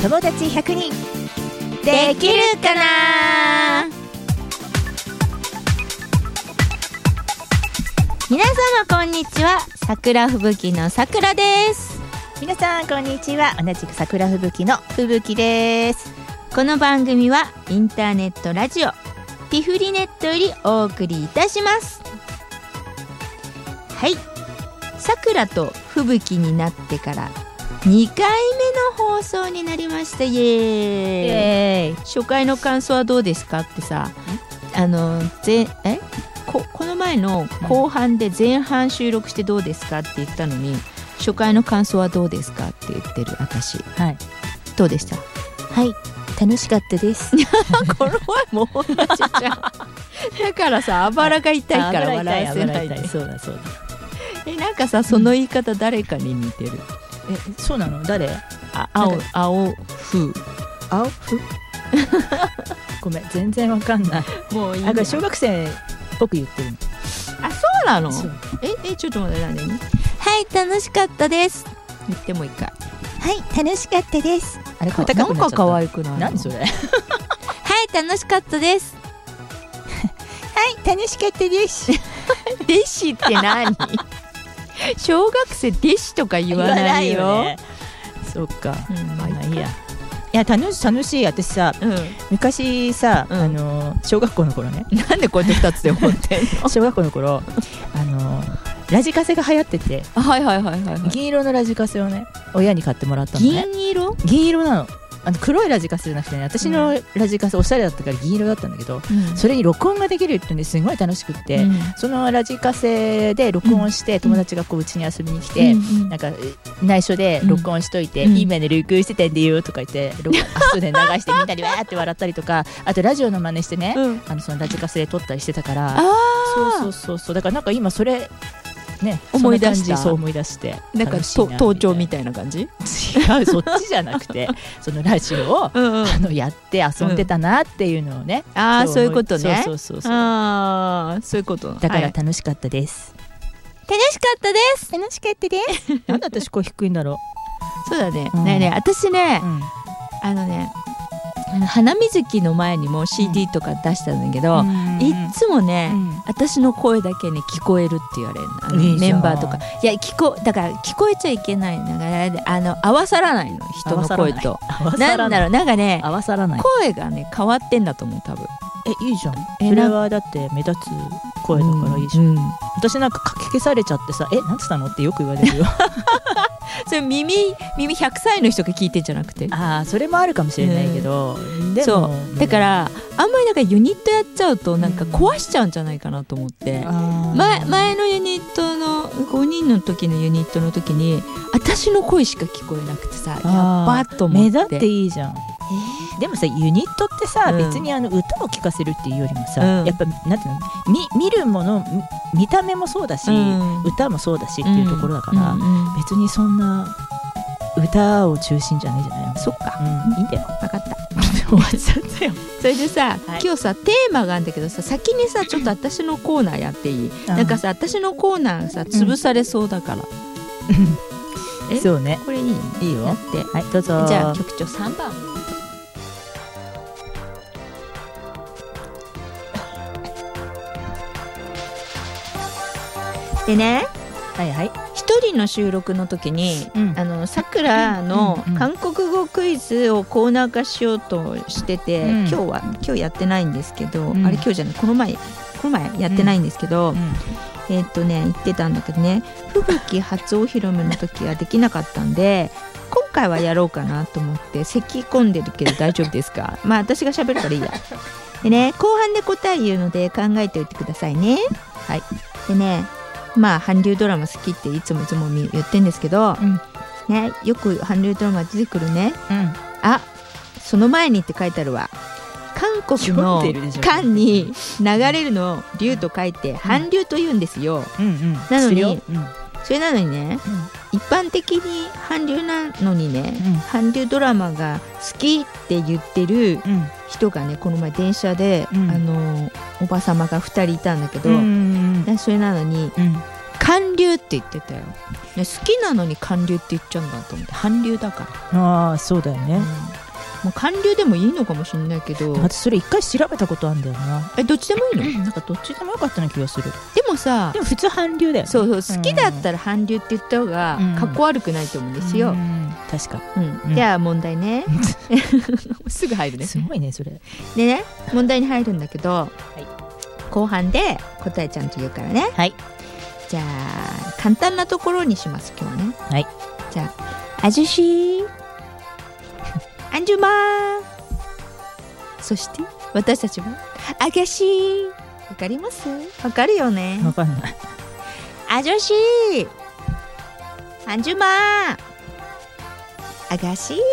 友達100人できるかな。皆様こんにちは、桜吹雪の桜です。 皆さんこんにちは、同じく桜吹雪の吹雪です。 この番組はインターネットラジオティフリネットよりお送りいたします。はい、桜と吹雪になってから2回目の放送になりました。イエーイ。初回の感想はどうですかってさ、この前の後半で前半収録してどうですかって言ったのに、初回の感想はどうですかって言ってる私、はい、どうでした？ はい、楽しかったですこの前も同じじゃんだからさ、あばらが痛いから笑わせないで。 そうだそうだ。 なんかさ、その言い方誰かに似てる。 そうなの？誰？ 青風ごめん、全然わかんない。もういいんだ。小学生っぽく言ってるの。 あ、そうなの？ちょっと待って、何？はい、楽しかったです。言ってもいいか。 はい、楽しかったです。あれ、 なんか可愛くない？ 何それはい、 楽しかったですはい、楽しかったです弟子って何？小学生弟子とか言わないよ。 そっか、まあいいや。いや、楽しい。私さ、昔さ、小学校の頃ね、 なんでこうやって2つで思ってんの？ 小学校の頃ラジカセが流行ってて、銀色のラジカセをね、親に買ってもらったのね。銀色なの。黒いラジカセじゃなくてね、私のラジカセおしゃれだったから銀色だったんだけど、それに録音ができるってんですごい楽しくって、そのラジカセで録音して、友達がこううちに遊びに来て、なんか内緒で録音しといて、今ね録音してたんだよとか言って後で流してみんなでわーって笑ったりとか、あとラジオの真似してね、そのラジカセで撮ったりしてたから、そうだからなんか今それね、 思い出した。 そう思い出して、 なんか盗聴みたいな感じ？ 違う、そっちじゃなくてそのラジオをやって遊んでたなっていうのをね。 そういうことね。 そうそういうこと。 だから楽しかったです。 楽しかったです。 楽しかったです。なんで私声低いんだろう。そうだね。ね、私ね、花水木の前にも CD とか出したんだけど、いっつもね、私の声だけね聞こえるって言われるの、メンバーとか。いや、だから聞こえちゃいけないんだから、合わさらないの、人の声と。なんだろう、なんかね、声がね変わってんだと思う、多分。 いいじゃん。それはだって目立つ声だからいいじゃん。私なんかかき消されちゃってさ、なんつったのってよく言われるよそれ耳100歳の人が聞いてんじゃなくて、 それもあるかもしれないけど、でもそうだからあんまりなんかユニットやっちゃうとなんか壊しちゃうんじゃないかなと思って、前のユニットの5人の時のユニットの時に私の声しか聞こえなくてさ、やっばと思って。 目立っていいじゃん。でもさ、ユニットってさ、別に歌を聴かせるっていうよりもさ、やっぱなんていうの、見るもの、見た目もそうだし、歌もそうだしっていうところだから、別にそんな歌を中心じゃないじゃないの。 そっか、 いいんだよ。 分かった終わっちゃったよ。 それでさ、今日さテーマがあるんだけどさ、先にさちょっと私のコーナーやっていい？なんかさ、私のコーナーさ潰されそうだからそうね、 これいい？ いいよ。 やって。 はい、どうぞ。 じゃあ局長3番。でね、一人の収録の時に、さくらの韓国語クイズをコーナー化しようとしてて、今日やってないんですけど、あれ今日じゃない、この前やってないんですけど、言ってたんだけどね、吹雪初お披露目の時はできなかったんで、今回はやろうかなと思って。咳込んでるけど大丈夫ですか？まあ私が喋るからいいや。でね、後半で答え言うので考えておいてくださいね。はい。でね、まあ韓流ドラマ好きっていつも言ってんですけど、ね、よく韓流ドラマ出てくるね、その前にって書いてあるわ。韓国の韓に流れるのを流と書いて韓流と言うんですよ。なのに、それなのにね、一般的に韓流なのにね、韓流ドラマが好きって言ってる人がね、この前電車で、おばさまが2人いたんだけど、それなのに、韓韓流って言ってたよ、ね、好きなのに韓流って言っちゃうんだと思って。韓流だから。 ああそうだよね、 もう韓流でもいいのかもしれないけど、 私それ一回調べたことあるんだよな。 どっちでもいいの？ なんかどっちでもよかったような気がする。 でもさ、 でも普通韓流だよね。 そう好きだったら韓流って言った方がかっこ悪くないと思うんですよ、 確か、 じゃあ問題ねすぐ入るね。 すごいねそれでね、問題に入るんだけど、後半で答えちゃんと言うからね。 はい。 じゃあ簡単なところにします今日はね。 はい。 じゃあ아저씨 안주마、そして私たちはあがし。わかります？わかるよね。 わかんない。 아저씨 안주마あがし。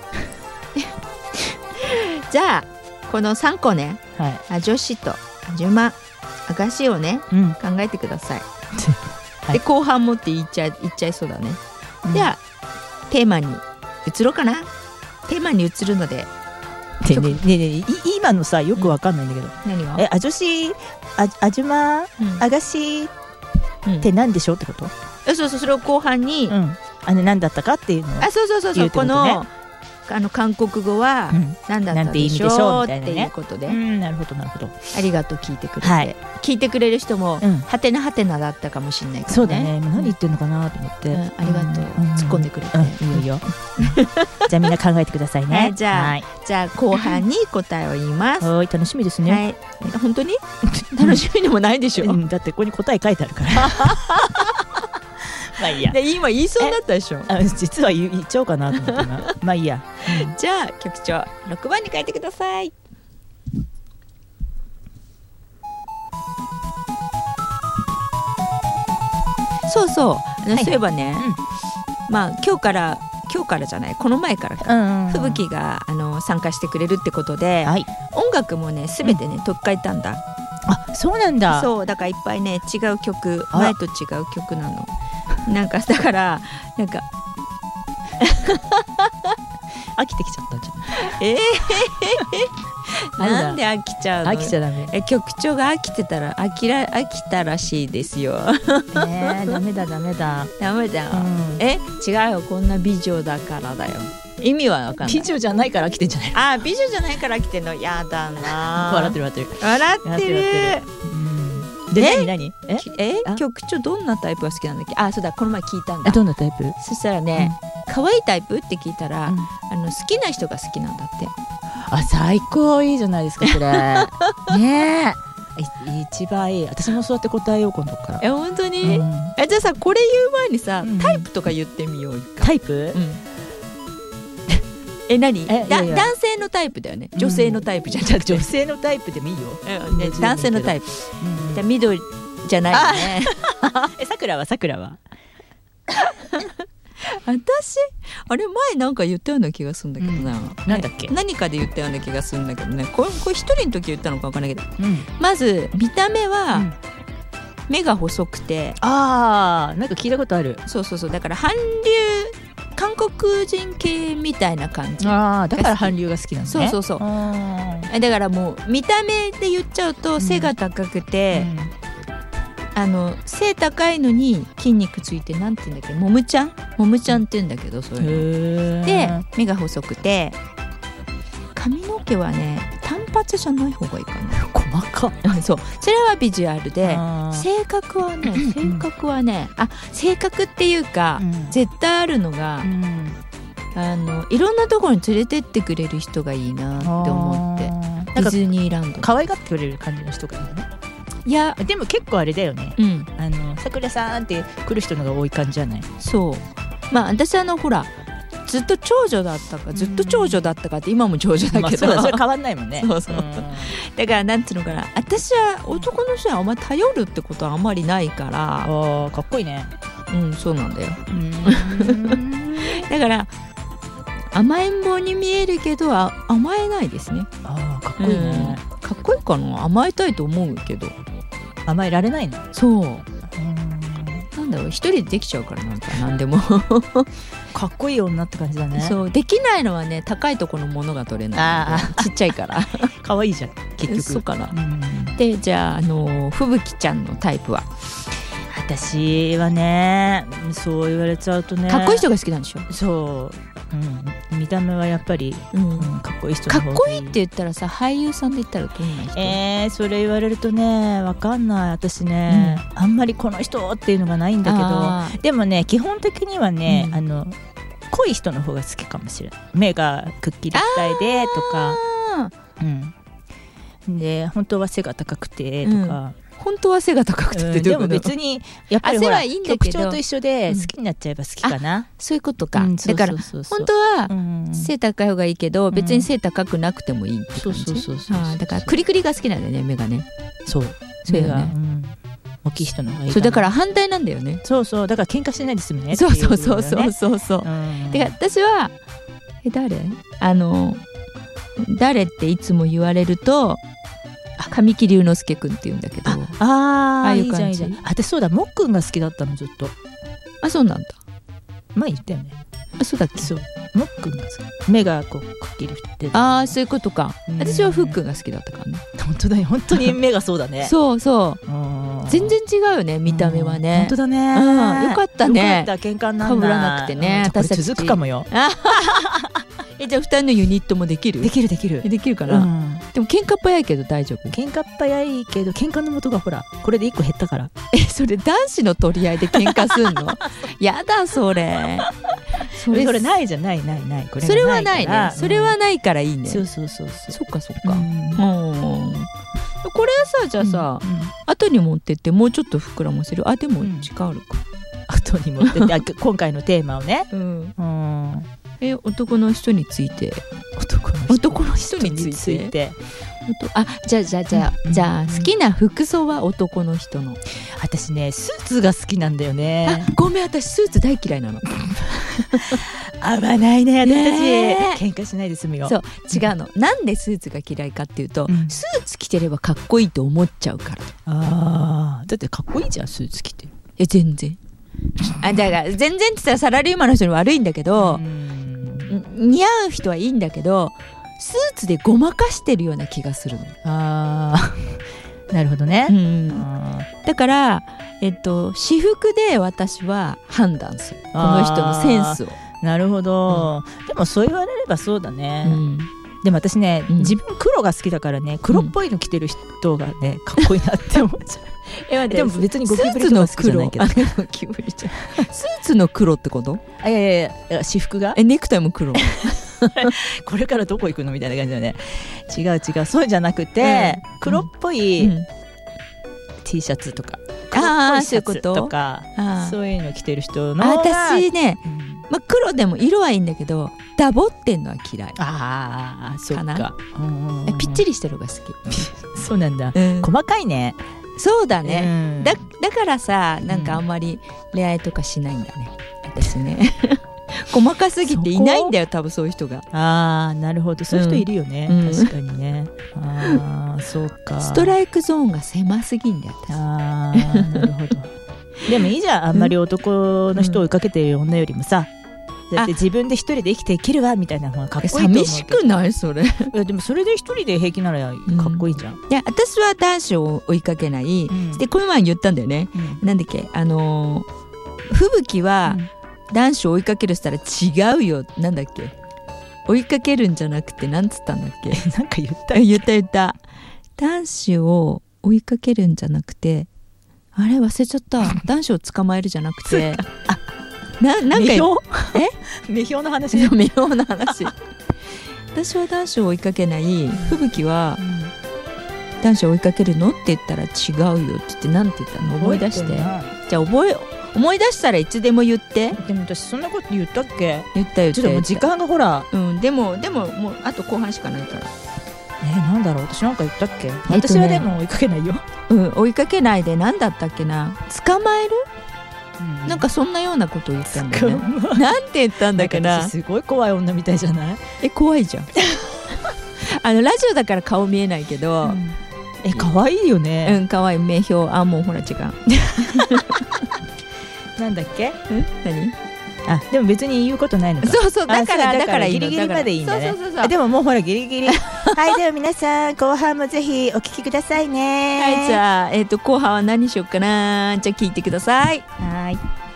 じゃあこの3個ね、아저씨と아주마あがしをね、考えてください。で後半もって言っちゃいそうだね。じゃあテーマに移ろうかな。テーマに移るので、 ね今のさよくわかんないんだけど、 何が 아저씨 아주마あがしって何でしょうってこと？ そうそれを後半に何だったかっていうのを言うってことね。 この韓国語は何だったでしょうっていうことで、 なるほどなるほど。 ありがとう聞いてくれて、聞いてくれる人もはてなはてなだったかもしれないからね。 そうだね、何言ってんのかなと思って、 ありがとう突っ込んでくれて。 いいよじゃあみんな考えてくださいね。 じゃあ後半に答えを言います。 はい、楽しみですね。 本当に楽しみでもないでしょ。 だってここに答え書いてあるからまあいいや。 で今言いそうになったでしょ。 実は言っちゃおうかなと思ってなまあいいや、 じゃあ局長6番に書いてください。そうそう、そういえばね、まあ今日からじゃない、この前からか、吹雪が参加してくれるってことで、音楽もね全てね取っ替えたんだ。 あ、そうなんだ。 そうだからいっぱいね違う曲、前と違う曲なの。なんかだからなんか飽きてきちゃったんじゃん。 なんで飽きちゃうの？ 飽きちゃダメ。 局長が飽きたらしいですよ。 ダメだ。 ダメだよ。違うよ、こんな美女だからだよ。意味はわかんない。 美女じゃないから飽きてんじゃない？ 美女じゃないから飽きてんの？やだな。 笑ってる。で何？ 局長どんなタイプが好きなんだっけ？そうだ、この前聞いたんだ。 どんなタイプ？ そしたらね、可愛いタイプって聞いたら、好きな人が好きなんだって。 最高、いいじゃないですかそれねえ、一番いい。私もそうやって答えよう今度から。 本当に？じゃあさ、これ言う前にさ、タイプとか言ってみよう。 タイプ？ 何？男性のタイプだよね。女性のタイプじゃなくて。 女性のタイプでもいいよ。 男性のタイプ。じゃあ緑じゃないよね。 さくらは私あれ前なんか言ったような気がするんだけどな。 なんだっけ？ 何かで言ったような気がするんだけどね。これ一人の時言ったのか分からないけど、まず見た目は目が細くて、 なんか聞いたことある。 そうだから韓国人系みたいな感じ。 だから韓流が好きなんだね。 そうだからもう見た目で言っちゃうと背が高くて、背高いのに筋肉ついて、なんて言うんだっけ、もむちゃんって言うんだけど、そういうので目が細くて、髪の毛はね単発じゃない方がいいかな。 細かそれはビジュアルで、性格はね性格っていうか、絶対あるのが、いろんなところに連れてってくれる人がいいなって思って。ディズニーランド可愛がってくれる感じの人がいいね。 いやでも結構あれだよね、さくらさんって来る人のが多い感じじゃない？ そう、私ほらずっと長女だったかって今も長女だけど、 それ変わんないもんね。 そうだからなんていうのかな、私は男の人はあんまり頼るってことはあんまりないから。 かっこいいね。 そうなんだよ。だから甘えん坊に見えるけど甘えないですね。 かっこいいね。 かっこいいかな。甘えたいと思うけど甘えられないの。 そう、なんだろう、一人でできちゃうから、なんか何でもかっこいい女って感じだね。 そうできないのはね、高いところのものが取れない。ちっちゃいから可愛いじゃん結局。 そうかな。でじゃあ吹雪ちゃんのタイプは、 私はね、そう言われちゃうとね、 かっこいい人が好きなんでしょ。 そう、見た目はやっぱり、かっこいい人の方がいい。 かっこいいって言ったらさ、俳優さんで言ったらどんな人？ それ言われるとね、わかんない。私ね、あんまりこの人っていうのがないんだけど、でもね、基本的にはね、濃い人の方が好きかもしれない。目がくっきり二重でとか、で本当は背が高くてとか、 本当は背が高くてってでも別にやっぱりほら曲調と一緒で好きになっちゃえば好きかな、 そういうことか。だから本当は背高い方がいいけど、別に背高くなくてもいいって感じ。だからクリクリが好きなんだよね、目がね。そうよね。 大きい人の方がいい。 そうだから反対なんだよね。 そうだから喧嘩しないで済むね。 そうだから私は誰っていつも言われると、神木隆之介くんって言うんだけど、ああいう感じ。いいじゃん。 私そうだ、もっくんが好きだったのずっと。 あ、そうなんだ。 前言ったよね。 あ、そうだっけ。 そう、もっくんが好き。目がこうくっきりしてる。 ああ、そういうことか。私はふっくんが好きだったからね。 本当だよ、本当に目がそうだね。 そう全然違うよね、見た目はね。 本当だね。 よかったね。 よかった、喧嘩になら被らなくてね。 私たち続くかもよ。 じゃあ2人のユニットもできる？できるかな。でも喧嘩っ早いけど大丈夫？ 喧嘩っ早いけど、喧嘩の元がほらこれで1個減ったから。 それ男子の取り合いで喧嘩すんの？やだそれないじゃない。これそれはないね。それはないからいいね。 そう。 そっか。これさ、じゃあさ、後に持ってってもうちょっと膨らませる。でも時間あるか。 後に持ってって今回のテーマをね。 男の人について。男の人について。じゃあ好きな服装は男の人の。 私ね、スーツが好きなんだよね。 ごめん、私スーツ大嫌いなの。 合わないね、私たち。喧嘩しないで済むよ。 そう、違うの。なんでスーツが嫌いかっていうと、スーツ着てればかっこいいと思っちゃうから。 だってかっこいいじゃん、スーツ着て。 全然。だから全然って言ったらサラリーマンの人に悪いんだけど、似合う人はいいんだけど、スーツでごまかしてるような気がするの。 なるほどね。 だから私服で私は判断する、この人のセンスを。 なるほど、でもそう言われればそうだね。でも私ね、自分黒が好きだからね、黒っぽいの着てる人がね、かっこいいなって思っちゃう。でも別にゴキブリとか好きじゃないけど。 スーツの黒ってこと？ いや私服がネクタイも黒。 これからどこ行くのみたいな感じだね。違う、そうじゃなくて、黒っぽい T シャツとか、黒っぽいシャツとか、そういうの着てる人の方が。 私ね、黒でも色はいいんだけど、ダボってんのは嫌い。 そうか。 ぴっちりしてるのが好き。 そうなんだ。細かいね。 そうだね。だからさ、なんかあんまり恋愛とかしないんだね、私ね。細かすぎていないんだよ、多分そういう人が。 なるほど、そういう人いるよね。確かにね。そうか。 ストライクゾーンが狭すぎんだよ。 なるほど。でもいいじゃん、あんまり男の人を追いかけてる女よりもさ。だって自分で一人で生きていけるわみたいな方がかっこいいと思う。 寂しくないそれ？ でもそれで一人で平気ならかっこいいじゃん。 いや、私は男子を追いかけない。でこの前言ったんだよね。なんだっけ、吹雪は男子を追いかけるしたら違うよ。なんだっけ、追いかけるんじゃなくて、なんつったんだっけ。 なんか言った。 男子を追いかけるんじゃなくて、あれ忘れちゃった。男子を捕まえるじゃなくて、なんか目標の話。 私は男子を追いかけない。吹雪は男子を追いかけるのって言ったら違うよって言って、なんて言ったの思い出して。じゃあ思い出したらいつでも言って。 でも私そんなこと言ったっけ？ 言った。 ちょっともう時間がほら。 でももうあと後半しかないから。 なんだろう、私なんか言ったっけ？私はでも追いかけないよ。 追いかけないで、なんだったっけな、捕まえる？なんかそんなようなことを言ったんだよね。なんて言ったんだっけな。 すごい怖い女みたいじゃない？ 怖いじゃん。ラジオだから顔見えないけど、 可愛いよね。 可愛い。名標。もうほら違う。 なんだっけ？ 何？ あ、でも別に言うことないのか。 そうそう、だからギリギリまでいいんだね。 そうでももうほらギリギリ。はい、では皆さん後半もぜひお聞きくださいね。 はい、じゃあ後半は何しようかな。じゃあ聞いてください。 はい。